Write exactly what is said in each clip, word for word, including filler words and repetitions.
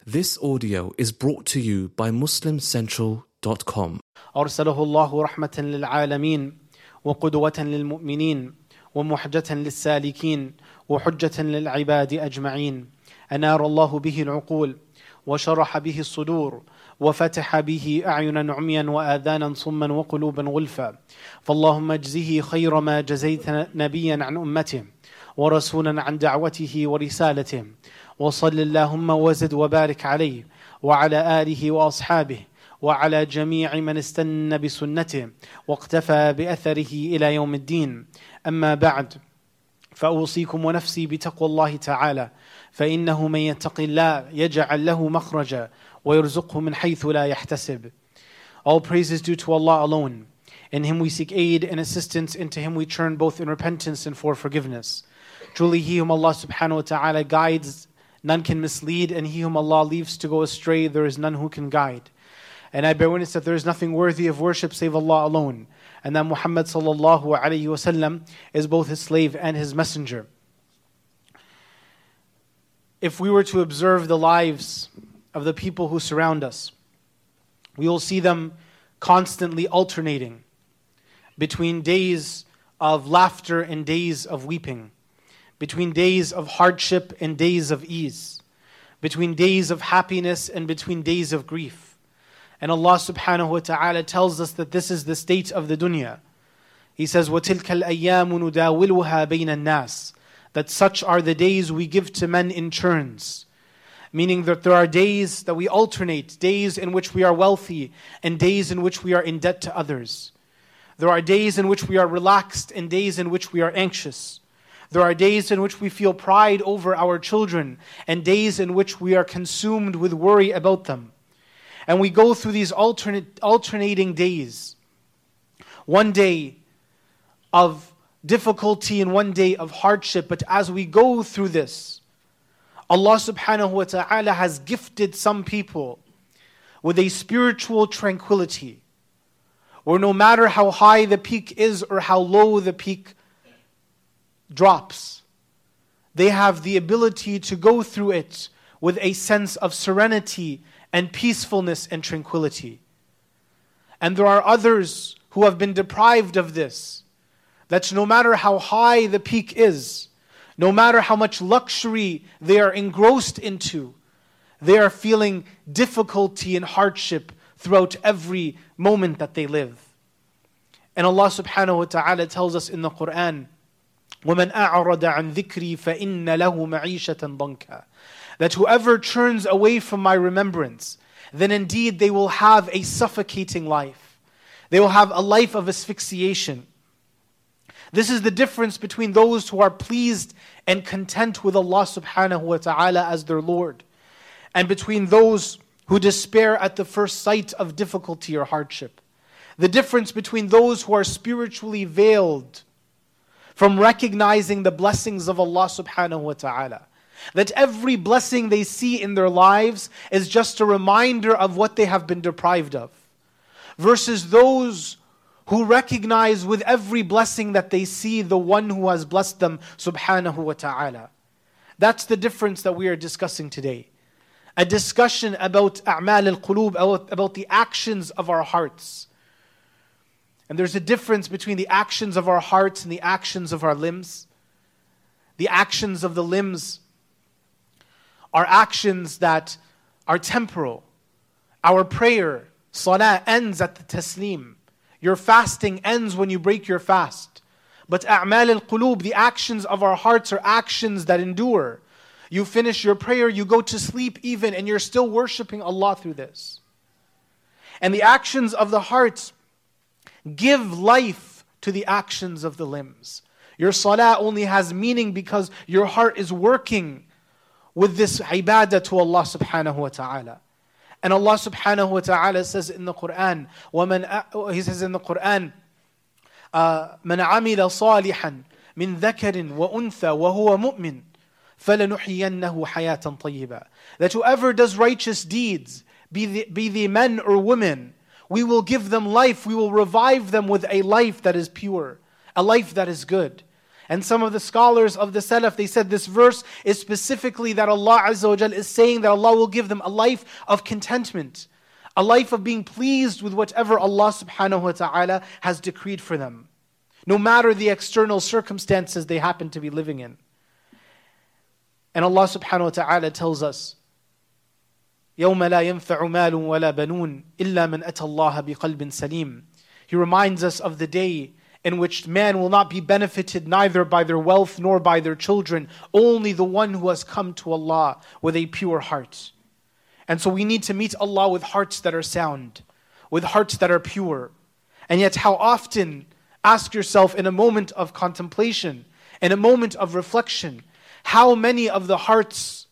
This audio is brought to you by muslim central dot com. أرسله الله رحمة للعالمين وقدوة للمؤمنين ومحجة للسالكين وحجة للعباد أجمعين أنار الله به العقول وشرح به الصدور وفتح به أعينا عميا وآذانا صما وقلوبا غلفا فاللهم اجزه خير ما جزيت نبيا عن أمته ورسولا عن دعوته ورسالته وصل اللهم وزد وبارك عليه وعلى آله وأصحابه وعلى جميع من استنى بسنته واقتفى بأثره إلى يوم الدين. أما بعد، فأوصيكم ونفسي بتقوى الله تعالى، فإنه من يتق الله يجعل له مخرجا ويرزقه من حيث لا يحتسب. All praise is due to Allah alone. In Him we seek aid and assistance, and to Him we turn both in repentance and for forgiveness. Truly He whom Allah subhanahu wa ta'ala guides, none can mislead, and He whom Allah leaves to go astray, there is none who can guide. And I bear witness that there is nothing worthy of worship save Allah alone, and that Muhammad sallallahu alayhi wa sallam is both His slave and His messenger. If we were to observe the lives of the people who surround us, we will see them constantly alternating between days of laughter and days of weeping, between days of hardship and days of ease, between days of happiness and between days of grief. And Allah subhanahu wa ta'ala tells us that this is the state of the dunya. He says, وَتِلْكَ الْأَيَّامُ نُدَاوِلُهَا بَيْنَ النَّاسِ, that such are the days we give to men in turns. Meaning that there are days that we alternate, days in which we are wealthy and days in which we are in debt to others. There are days in which we are relaxed and days in which we are anxious. There are days in which we feel pride over our children and days in which we are consumed with worry about them. And we go through these alternate, alternating days. One day of difficulty and one day of hardship. But as we go through this, Allah subhanahu wa ta'ala has gifted some people with a spiritual tranquility, where no matter how high the peak is or how low the peak drops, they have the ability to go through it with a sense of serenity and peacefulness and tranquility. And there are others who have been deprived of this, that no matter how high the peak is, no matter how much luxury they are engrossed into, they are feeling difficulty and hardship throughout every moment that they live. And Allah subhanahu wa ta'ala tells us in the Quran, وَمَنْ أَعْرَضَ عَنْ ذِكْرِي فَإِنَّ لَهُ مَعِيشَةً ضَنْكًا, that whoever turns away from my remembrance, then indeed they will have a suffocating life. They will have a life of asphyxiation. This is the difference between those who are pleased and content with Allah subhanahu wa ta'ala as their Lord, and between those who despair at the first sight of difficulty or hardship. The difference between those who are spiritually veiled from recognizing the blessings of Allah subhanahu wa ta'ala, that every blessing they see in their lives is just a reminder of what they have been deprived of, versus those who recognize with every blessing that they see the one who has blessed them subhanahu wa ta'ala. That's the difference that we are discussing today. A discussion about a'mal al-qulub, about, about the actions of our hearts. And there's a difference between the actions of our hearts and the actions of our limbs. The actions of the limbs are actions that are temporal. Our prayer, salah, ends at the taslim. Your fasting ends when you break your fast. But a'mal al-qulub, the actions of our hearts, are actions that endure. You finish your prayer, you go to sleep even, and you're still worshiping Allah through this. And the actions of the heart give life to the actions of the limbs. Your salah only has meaning because your heart is working with this ibadah to Allah subhanahu wa ta'ala. And Allah subhanahu wa ta'ala says in the Quran, وَمَنْ He says in the Quran, uh, مَنْ عَمِلَ صَالِحًا مِنْ ذَكَرٍ وَأُنْثَى وَهُوَ مُؤْمِنٌ فَلَنُحْيِيَنَّهُ حَيَاةً طَيِّبًا, that whoever does righteous deeds, be they, be they men or women, we will give them life, we will revive them with a life that is pure, a life that is good. And some of the scholars of the Salaf, they said this verse is specifically that Allah Azza wa Jal is saying that Allah will give them a life of contentment, a life of being pleased with whatever Allah subhanahu wa ta'ala has decreed for them, no matter the external circumstances they happen to be living in. And Allah subhanahu wa ta'ala tells us, يَوْمَ لَا يَنْفَعُ مَالٌ وَلَا بَنُونَ إِلَّا مَنْ أَتَى اللَّهَ بِقَلْبٍ سَلِيمٍ. He reminds us of the day in which man will not be benefited neither by their wealth nor by their children, only the one who has come to Allah with a pure heart. And so we need to meet Allah with hearts that are sound, with hearts that are pure. And yet how often, ask yourself in a moment of contemplation, in a moment of reflection, how many of the hearts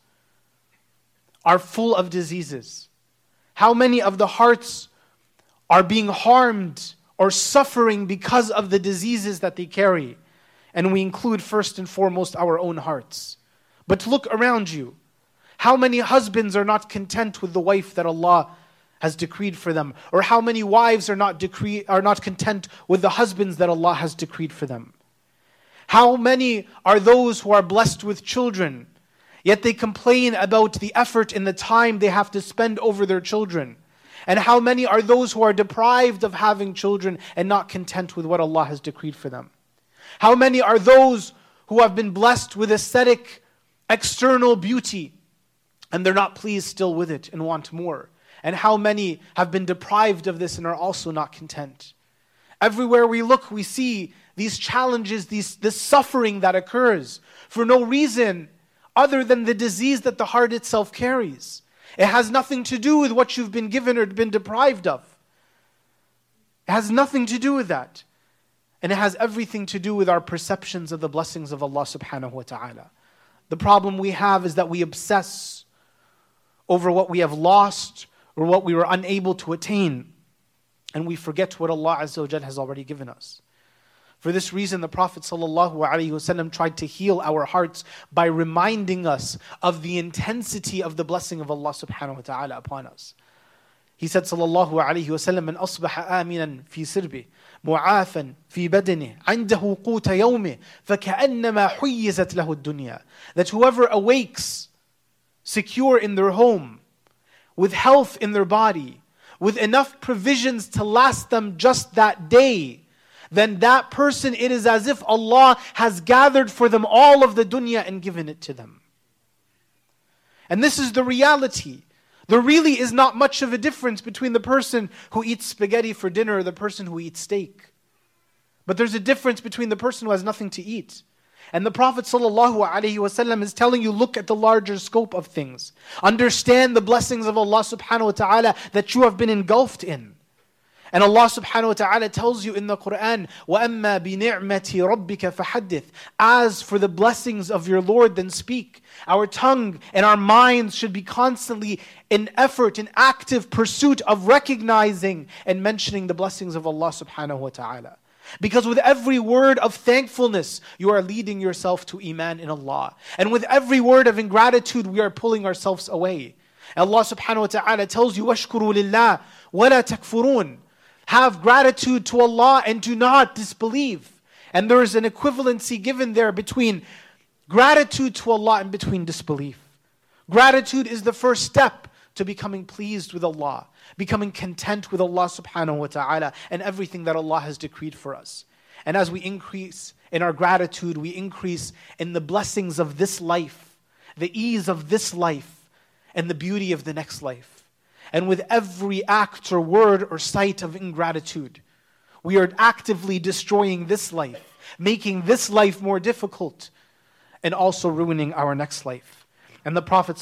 are full of diseases? How many of the hearts are being harmed or suffering because of the diseases that they carry? And we include first and foremost our own hearts. But look around you. How many husbands are not content with the wife that Allah has decreed for them? Or how many wives are not decree, are not content with the husbands that Allah has decreed for them? How many are those who are blessed with children, yet they complain about the effort and the time they have to spend over their children? And how many are those who are deprived of having children and not content with what Allah has decreed for them? How many are those who have been blessed with aesthetic, external beauty, and they're not pleased still with it and want more? And how many have been deprived of this and are also not content? Everywhere we look, we see these challenges, these, this suffering that occurs for no reason other than the disease that the heart itself carries. It has nothing to do with what you've been given or been deprived of. It has nothing to do with that. And it has everything to do with our perceptions of the blessings of Allah subhanahu wa ta'ala. The problem we have is that we obsess over what we have lost or what we were unable to attain. And we forget what Allah Azza wa Jal has already given us. For this reason, the Prophet ﷺ tried to heal our hearts by reminding us of the intensity of the blessing of Allah subhanahu wa ta'ala upon us. He said sallallahu alayhi wa sallam, "Man asbaha aminan fi sirbi, mu'afan fi badani, 'indahu quta yawmi, faka'annama huyyizat lahu ad-dunya." That whoever awakes secure in their home, with health in their body, with enough provisions to last them just that day, then that person, it is as if Allah has gathered for them all of the dunya and given it to them. And this is the reality. There really is not much of a difference between the person who eats spaghetti for dinner or the person who eats steak. But there's a difference between the person who has nothing to eat. And the Prophet ﷺ is telling you, look at the larger scope of things. Understand the blessings of Allah subhanahu wa ta'ala that you have been engulfed in. And Allah subhanahu wa ta'ala tells you in the Quran, وَأَمَّا بِنِعْمَةِ رَبِّكَ فَحَدِّثْ. As for the blessings of your Lord, then speak. Our tongue and our minds should be constantly in effort, in active pursuit of recognizing and mentioning the blessings of Allah subhanahu wa ta'ala. Because with every word of thankfulness, you are leading yourself to Iman in Allah. And with every word of ingratitude, we are pulling ourselves away. And Allah subhanahu wa ta'ala tells you, وَاشْكُرُوا لِلَّهِ وَلَا تَكْفُرُونَ. Have gratitude to Allah and do not disbelieve. And there is an equivalency given there between gratitude to Allah and between disbelief. Gratitude is the first step to becoming pleased with Allah, becoming content with Allah subhanahu wa ta'ala and everything that Allah has decreed for us. And as we increase in our gratitude, we increase in the blessings of this life, the ease of this life, and the beauty of the next life. And with every act or word or sight of ingratitude, we are actively destroying this life, making this life more difficult, and also ruining our next life. And the Prophet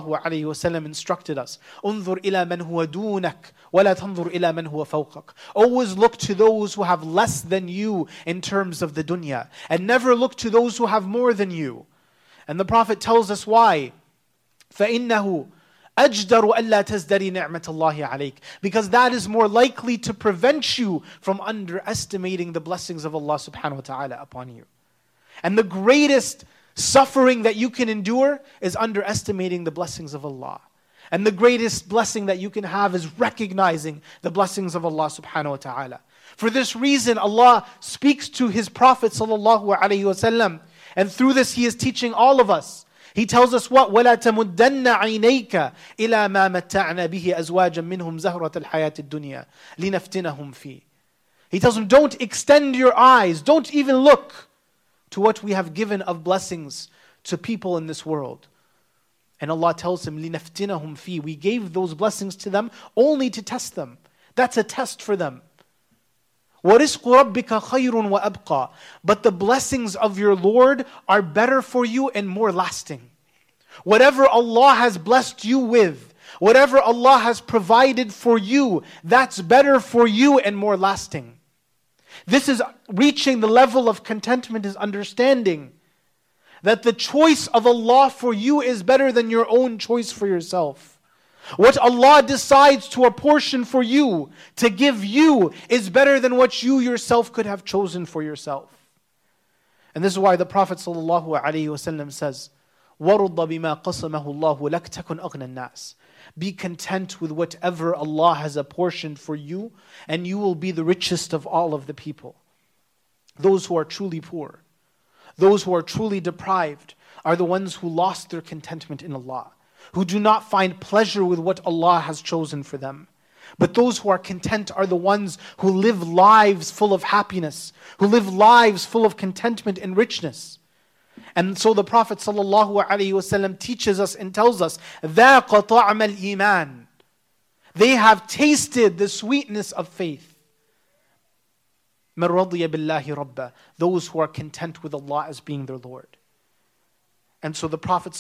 ﷺ instructed us, "Unzur ila man huwa dunak, wa la tanzur ila man huwa fawqak." Always look to those who have less than you in terms of the dunya, and never look to those who have more than you. And the Prophet tells us why. فَإِنَّهُ أَجْدَرُ أَلَّا تَزْدَرِي نِعْمَةَ اللَّهِ عَلَيْكَ. Because that is more likely to prevent you from underestimating the blessings of Allah subhanahu wa ta'ala upon you. And the greatest suffering that you can endure is underestimating the blessings of Allah. And the greatest blessing that you can have is recognizing the blessings of Allah subhanahu wa ta'ala. For this reason, Allah speaks to His Prophet sallallahu alaihi wasallam, and through this He is teaching all of us. He tells us what? وَلَا تَمُدَّنَّ عَيْنَيْكَ إِلَى مَا مَتَّعْنَا بِهِ أَزْوَاجًا مِّنْهُمْ زَهْرَةَ الْحَيَاةِ الدُّنْيَا لِنَفْتِنَهُمْ فِيهِ. He tells them, don't extend your eyes, don't even look to what we have given of blessings to people in this world. And Allah tells him, لِنَفْتِنَهُمْ فِيهِ. We gave those blessings to them only to test them. That's a test for them. وَرِزْقُ رَبِّكَ خَيْرٌ وَأَبْقَى. But the blessings of your Lord are better for you and more lasting. Whatever Allah has blessed you with, whatever Allah has provided for you, that's better for you and more lasting. This is reaching the level of contentment, is understanding that the choice of Allah for you is better than your own choice for yourself. What Allah decides to apportion for you, to give you, is better than what you yourself could have chosen for yourself. And this is why the Prophet ﷺ says, وَرُضَّ بِمَا قَسَمَهُ اللَّهُ لَكْ تَكُنْ أَغْنَى النَّاسِ. Be content with whatever Allah has apportioned for you, and you will be the richest of all of the people. Those who are truly poor, those who are truly deprived, are the ones who lost their contentment in Allah, who do not find pleasure with what Allah has chosen for them. But those who are content are the ones who live lives full of happiness, who live lives full of contentment and richness. And so the Prophet ﷺ teaches us and tells us, ذَاقَ طَعْمَ الْإِيمَانِ. They have tasted the sweetness of faith. مَنْ رَضِيَ بِاللَّهِ رَبَّهُ. Those who are content with Allah as being their Lord. And so the Prophet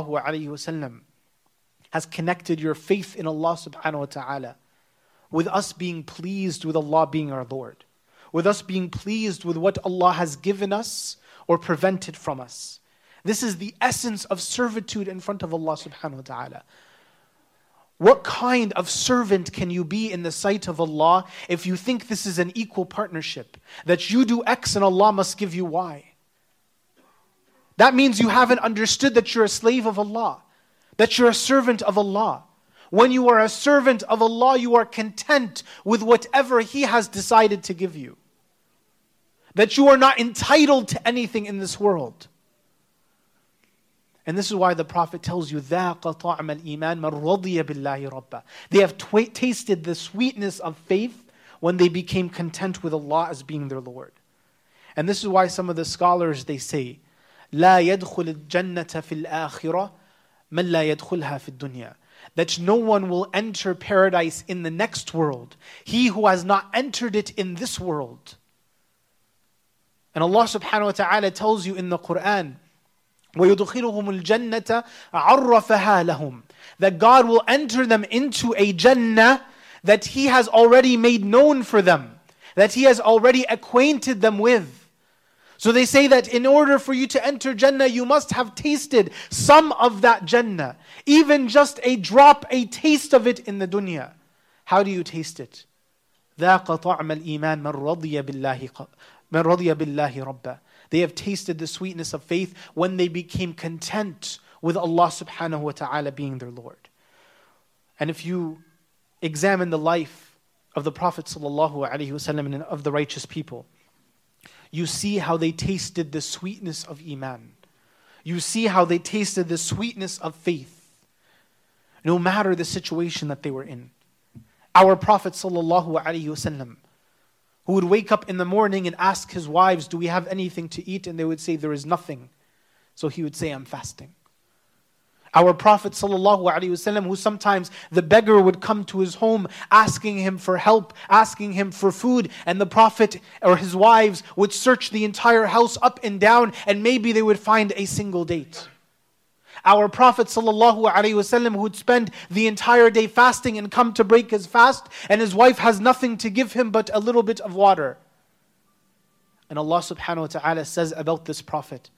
ﷺ has connected your faith in Allah subhanahu wa ta'ala with us being pleased with Allah being our Lord, with us being pleased with what Allah has given us or prevented from us. This is the essence of servitude in front of Allah subhanahu wa ta'ala. What kind of servant can you be in the sight of Allah if you think this is an equal partnership, that you do X and Allah must give you Y? That means you haven't understood that you're a slave of Allah, that you're a servant of Allah. When you are a servant of Allah, you are content with whatever He has decided to give you. That you are not entitled to anything in this world. And this is why the Prophet tells you, ذَاقَ طَعْمَ الْإِيمَانِ مَنْ رَضِيَ بِاللَّهِ رَبَّهُ. They have tw- tasted the sweetness of faith when they became content with Allah as being their Lord. And this is why some of the scholars, they say, لا يدخل الجنة في الآخرة من لا يدخلها في الدنيا. That no one will enter paradise in the next world, he who has not entered it in this world. And Allah subhanahu wa ta'ala tells you in the Quran, وَيُدْخِلُهُمُ الْجَنَّةَ عَرَّفَهَا لَهُمْ. That God will enter them into a Jannah that He has already made known for them, that He has already acquainted them with. So they say that in order for you to enter Jannah, you must have tasted some of that Jannah. Even just a drop, a taste of it in the dunya. How do you taste it? ذَاقَ طَعْمَ الْإِيمَانِ مَنْ رَضِيَ بِاللَّهِ مَنْ رَضِيَ بِاللَّهِ رَبَّهُ. They have tasted the sweetness of faith when they became content with Allah subhanahu wa ta'ala being their Lord. And if you examine the life of the Prophet sallallahu alaihi wasallam and of the righteous people, you see how they tasted the sweetness of Iman. You see how they tasted the sweetness of faith, no matter the situation that they were in. Our Prophet sallallahu alaihi wasallam, who would wake up in the morning and ask his wives, do we have anything to eat? And they would say, there is nothing. So he would say, I'm fasting. Our Prophet ﷺ, who sometimes the beggar would come to his home asking him for help, asking him for food, and the Prophet or his wives would search the entire house up and down, and maybe they would find a single date. Our Prophet ﷺ, who would spend the entire day fasting and come to break his fast, and his wife has nothing to give him but a little bit of water. And Allah subhanahu wa ta'ala says about this Prophet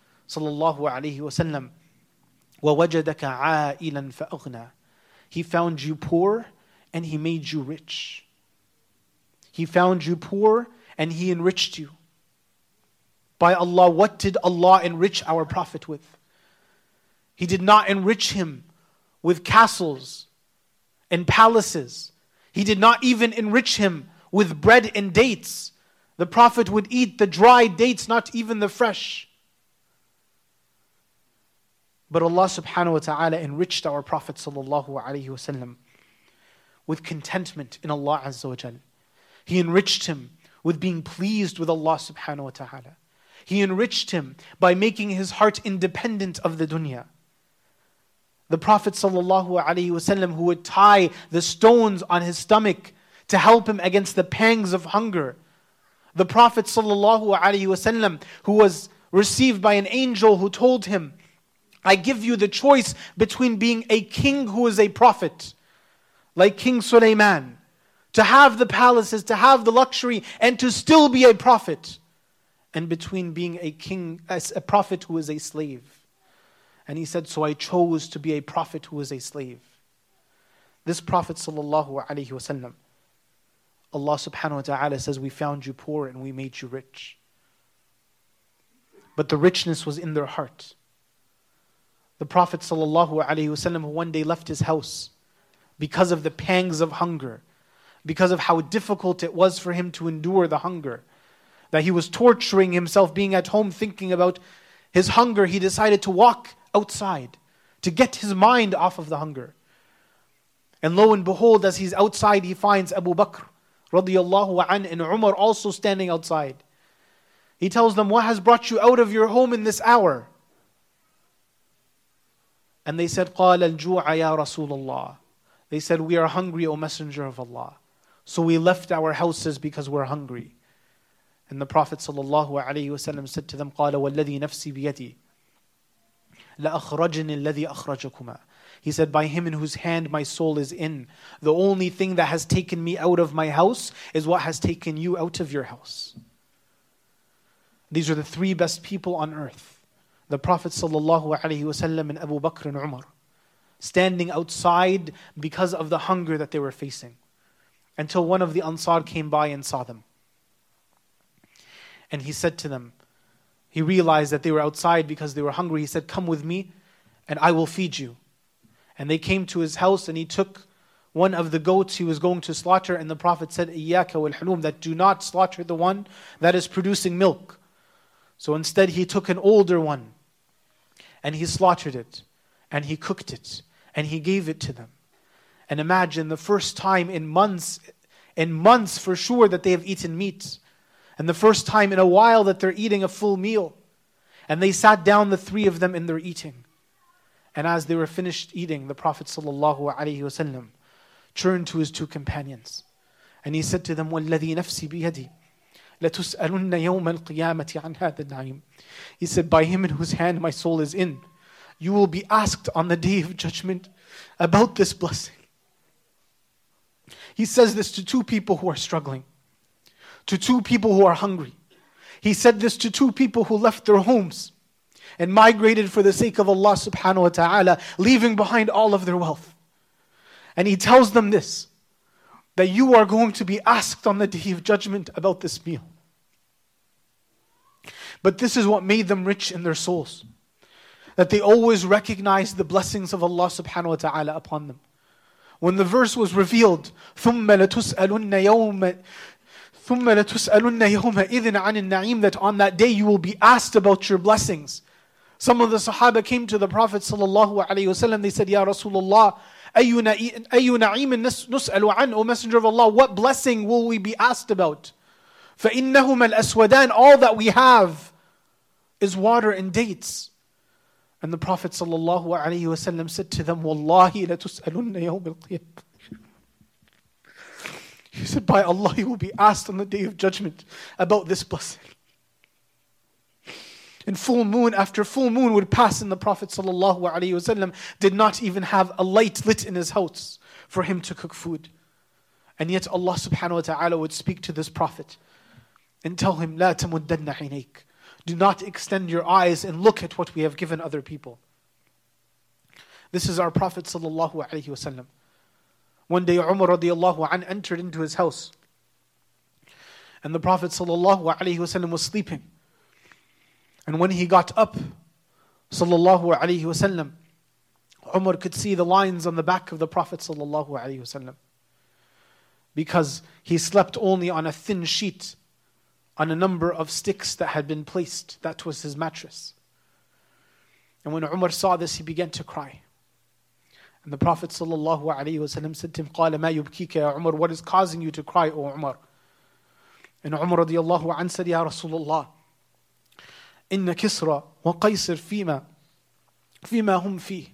ﷺ, وَوَجَدَكَ عَائِلًا فَأَغْنَى. He found you poor and He made you rich. He found you poor and He enriched you. By Allah, what did Allah enrich our Prophet with? He did not enrich him with castles and palaces. He did not even enrich him with bread and dates. The Prophet would eat the dry dates, not even the fresh. But Allah subhanahu wa ta'ala enriched our Prophet sallallahu alaihi wasallam with contentment in Allah Azza wa Jal. He enriched him with being pleased with Allah subhanahu wa ta'ala. He enriched him by making his heart independent of the dunya. The Prophet sallallahu alaihi wasallam, who would tie the stones on his stomach to help him against the pangs of hunger. The Prophet sallallahu alaihi wasallam, who was received by an angel who told him, I give you the choice between being a king who is a prophet, like King Sulaiman, to have the palaces, to have the luxury, and to still be a prophet, and between being a king, as a prophet who is a slave. And he said, so I chose to be a prophet who is a slave. This Prophet sallallahu alaihi wasallam, Allah subhanahu wa ta'ala says, we found you poor and we made you rich. But the richness was in their heart. The Prophet sallallahu alaihi wasallam, who one day left his house because of the pangs of hunger, because of how difficult it was for him to endure the hunger, that he was torturing himself being at home thinking about his hunger, he decided to walk outside to get his mind off of the hunger. And lo and behold, as he's outside, he finds Abu Bakr radiyallahu an and Umar also standing outside. He tells them, what has brought you out of your home in this hour? And they said, قَالَ الْجُوعَ يَا رَسُولَ اللَّهِ. They said, we are hungry, O Messenger of Allah. So we left our houses because we're hungry. And the Prophet sallallahu alaihi wasallam said to them, قَالَ وَالَّذِي نَفْسِي بِيَدِي لَأَخْرَجَنِ الَّذِي أَخْرَجَكُمَا. He said, by him in whose hand my soul is in, the only thing that has taken me out of my house is what has taken you out of your house. These are the three best people on earth. The Prophet sallallahu alaihi wasallam and Abu Bakr and Umar, standing outside because of the hunger that they were facing, until one of the Ansar came by and saw them. And he said to them, he realized that they were outside because they were hungry. He said, come with me and I will feed you. And they came to his house and he took one of the goats he was going to slaughter, and the Prophet said, إِيَّاكَ وَالْحُلُومِ, that do not slaughter the one that is producing milk. So instead he took an older one and he slaughtered it and he cooked it and he gave it to them. And imagine the first time in months, in months for sure that they have eaten meat, and the first time in a while that they're eating a full meal. And they sat down, the three of them, and they're eating. And as they were finished eating, the Prophet sallallahu alaihi wasallam turned to his two companions and he said to them, وَالَّذِي نَفْسِي بِيَدِي لَتُسْأَلُنَّ يَوْمَ الْقِيَامَةِ عَنْ هَذَا النَّعِيمِ. He said, by him in whose hand my soul is in, you will be asked on the day of judgment about this blessing. He says this to two people who are struggling, to two people who are hungry. He said this to two people who left their homes and migrated for the sake of Allah subhanahu wa ta'ala, leaving behind all of their wealth. And he tells them this, that you are going to be asked on the day of judgment about this meal. But this is what made them rich in their souls, that they always recognized the blessings of Allah subhanahu wa ta'ala upon them. When the verse was revealed, ثُمَّ لَتُسْأَلُنَّ يَوْمَ ثُمَّ لَتُسْأَلُنَّ يَوْمَئِذٍ عَنِ النَّعِيمِ, that on that day you will be asked about your blessings. Some of the Sahaba came to the Prophet sallallahu alaihi wasallam. They said, Ya Rasulullah, أَيُّ نَعِيمٍ نُسْأَلُ عَنْ, O Messenger of Allah, what blessing will we be asked about? فَإِنَّهُمَا الْأَسْوَدَانِ, all that we have is water and dates. And the Prophet sallallahu alaihi wasallam said to them, وَاللَّهِ لَتُسْأَلُنَّ يَوْمَ الْقِيَامَةِ. He said, by Allah, you will be asked on the day of judgment about this blessing. And full moon after full moon would pass, and the Prophet ﷺ did not even have a light lit in his house for him to cook food. And yet Allah subhanahu wa ta'ala would speak to this Prophet and tell him, لا تمدن عينيك, do not extend your eyes and look at what we have given other people. This is our Prophet ﷺ. One day Umar radiallahu an entered into his house, and the Prophet ﷺ was sleeping. And when he got up, sallallahu alaihi wasallam, Umar could see the lines on the back of the Prophet sallallahu alaihi wasallam. because he slept only on a thin sheet, on a number of sticks that had been placed. That was his mattress. And when Umar saw this, he began to cry. And the Prophet ﷺ said to him, قَالَ مَا يُبْكِيكَ يَا عُمَرْ, what is causing you to cry, O Umar? And Umar radiallahu anhu said, Ya Rasulullah, إِنَّ كِسْرَ وَقَيْصِرْ فِيمَا فِيمَا هُمْ فِيهِ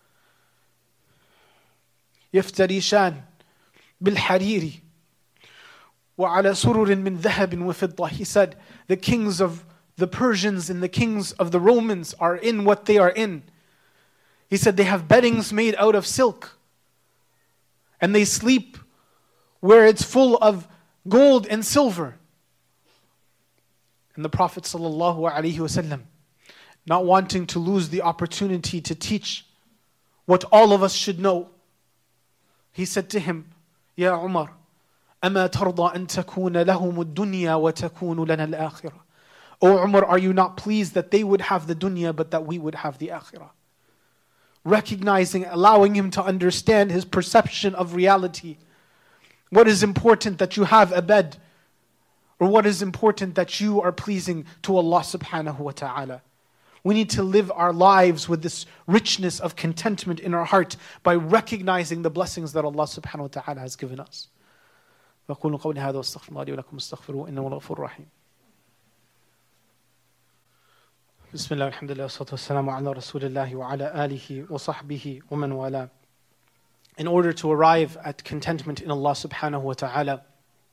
يَفْتَرِيشَانِ بِالْحَرِيرِ وَعَلَى سُرُرٍ مِّن ذَهَبٍ وَفِضَّةٍ. He said, the kings of the Persians and the kings of the Romans are in what they are in. He said they have beddings made out of silk. And they sleep where it's full of gold and silver. And the Prophet ﷺ, not wanting to lose the opportunity to teach what all of us should know, he said to him, Ya Umar, أَمَا تَرْضَى أَن تَكُونَ لَهُمُ الدُّنْيَا وَتَكُونُ لَنَا الْآخِرَةِ. O Umar, are you not pleased that they would have the dunya but that we would have the akhirah? Recognizing, allowing him to understand his perception of reality. What is important, that you have a bed? Or what is important, that you are pleasing to Allah subhanahu wa ta'ala? We need to live our lives with this richness of contentment in our heart by recognizing the blessings that Allah subhanahu wa ta'ala has given us. وَقُولُوا قَوْلِ هَذَا وَاسْتَغْفِرُوا اللَّهَ لِي وَلَكُمْ اسْتَغْفِرُوهُ إِنَّهُ هُوَ الْغَفُورُ الرَّحِيمُ. Bismillah, alhamdulillah, wassalatu wassalamu ala rasulillahi wa ala alihi wa sahbihi wa man wala. In order to arrive at contentment in Allah subhanahu wa ta'ala,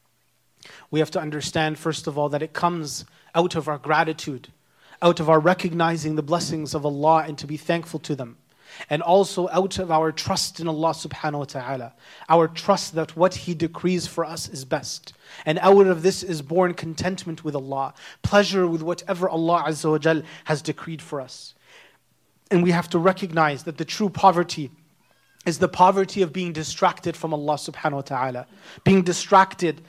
we have to understand, first of all, that it comes out of our gratitude, out of our recognizing the blessings of Allah and to be thankful to them. And also out of our trust in Allah subhanahu wa ta'ala, our trust that what He decrees for us is best. And out of this is born contentment with Allah, pleasure with whatever Allah Azza wa Jal has decreed for us. And we have to recognize that the true poverty is the poverty of being distracted from Allah subhanahu wa ta'ala, being distracted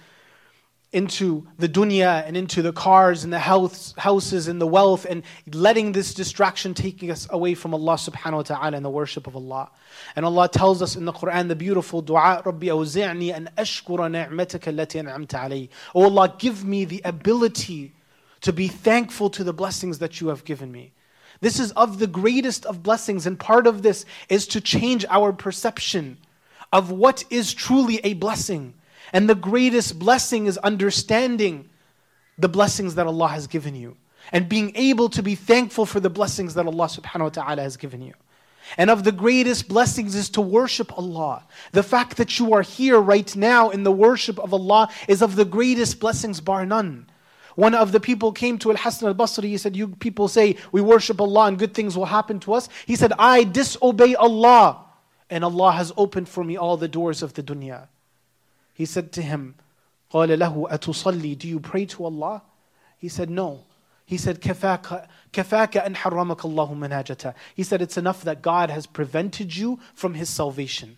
into the dunya and into the cars and the house, houses and the wealth, and letting this distraction taking us away from Allah subhanahu wa ta'ala and the worship of Allah. And Allah tells us in the Quran the beautiful dua, Rabbi awzi'ni an ashkura ni'mataka allati an'amta alayhi. Oh Allah, give me the ability to be thankful to the blessings that you have given me. This is of the greatest of blessings, and part of this is to change our perception of what is truly a blessing. And the greatest blessing is understanding the blessings that Allah has given you, and being able to be thankful for the blessings that Allah subhanahu wa ta'ala has given you. And of the greatest blessings is to worship Allah. The fact that you are here right now in the worship of Allah is of the greatest blessings, bar none. One of the people came to Al-Hasan al-Basri. He said, you people say we worship Allah and good things will happen to us. He said, I disobey Allah, and Allah has opened for me all the doors of the dunya. He said to him, قَالَ لَهُ أَتُصَلِّي, do you pray to Allah? He said, no. He said, كَفَاكَ أَنْ حَرَّمَكَ اللَّهُ مَنَاجَةً. He said, it's enough that God has prevented you from His salvation.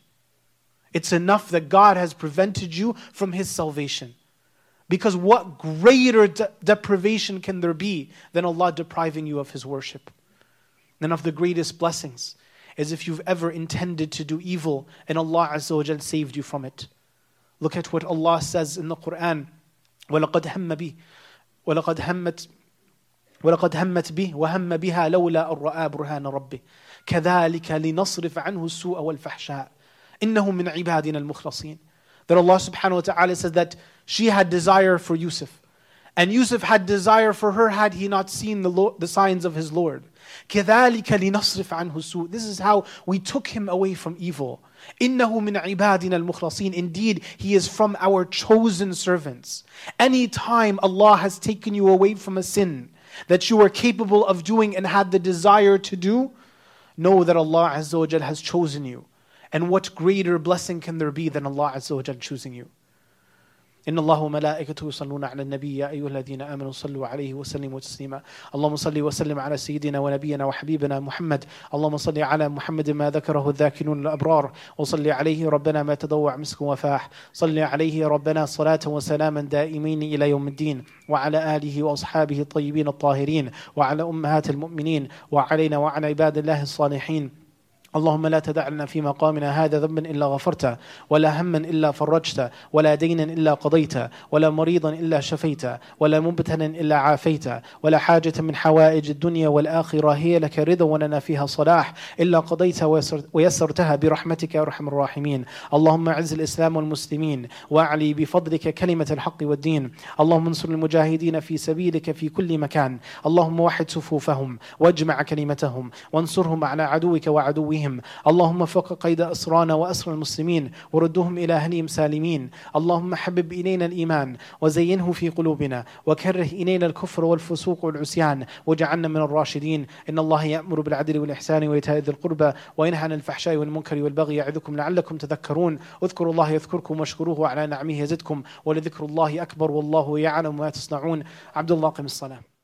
It's enough that God has prevented you from His salvation. Because what greater de- deprivation can there be than Allah depriving you of His worship? And of the greatest blessings is if you've ever intended to do evil and Allah Azza wa Jal saved you from it. Look at what Allah says in the Quran. وَلَقَدْ هَمَّ بِهِ وَلَقَدْ هَمَّتْ وَلَقَدْ هَمَّتْ بِهِ وَهَمَّ بِهَا لَوْلَا أَن رَأَىٰ بُرْهَانَ رَبِّهِ كَذَلِكَ لِنَصْرِفَ عَنْهُ السُّوءَ وَالْفَحْشَاءَ إِنَّهُ مِنْ عِبَادِنَا الْمُخْلَصِينَ. That Allah subhanahu wa ta'ala says that she had desire for Yusuf. And Yusuf had desire for her had he not seen the, Lord, the signs of his Lord. كَذَلِكَ لِنَصْرِفَ عَنْهُ السُّوءَ. This is how we took him away from evil. إِنَّهُ مِنْ عِبَادِنَا الْمُخْلَصِينَ. Indeed, he is from our chosen servants. Any time Allah has taken you away from a sin that you were capable of doing and had the desire to do, know that Allah Azza wa Jal has chosen you. And what greater blessing can there be than Allah Azza wa Jal choosing you? إن الله وملائكته يصلون على النبي يا أيها الذين آمنوا صلوا عليه وسلموا تسليما اللهم صل وسلم على سيدنا ونبينا وحبيبنا محمد اللهم صل على محمد ما ذكره الذاكرون الأبرار وصل عليه ربنا ما تضوع مسك وفاح صل عليه ربنا صلاة وسلاما دائمين إلى يوم الدين وعلى آله وأصحابه الطيبين الطاهرين وعلى أمهات المؤمنين وعلينا وعلى عباد الله الصالحين اللهم لا تدع لنا في مقامنا هذا ذنبا إلا غفرته، ولا هما إلا فرجته، ولا دينا إلا قضيته، ولا مريضا إلا شفيته، ولا مبتلا إلا عافيته، ولا حاجة من حوائج الدنيا والآخرة هي لك رضا ولنا فيها صلاح إلا قضيتها ويسرتها برحمتك يا أرحم الراحمين. اللهم أعز الإسلام والمسلمين واعلي بفضلك كلمة الحق والدين. اللهم انصر المجاهدين في سبيلك في كل مكان. اللهم وحد صفوفهم واجمع كلمتهم وانصرهم على عدوك وعدوهم. اللهم فك قيد أسرانا وأسر المسلمين وردهم إلى أهلهم سالمين. اللهم حبب إلينا الإيمان وزينه في قلوبنا وكره إلينا الكفر والفسوق والعصيان واجعلنا من الراشدين. إن الله يأمر بالعدل والإحسان وإيتاء ذي القربى وينهى عن الفحشاء والمنكر والبغي يعظكم لعلكم تذكرون. اذكروا الله يذكركم واشكروه على نعمه يزدكم ولذكر الله أكبر والله يعلم ما تصنعون. عبد الله قم الصلاة.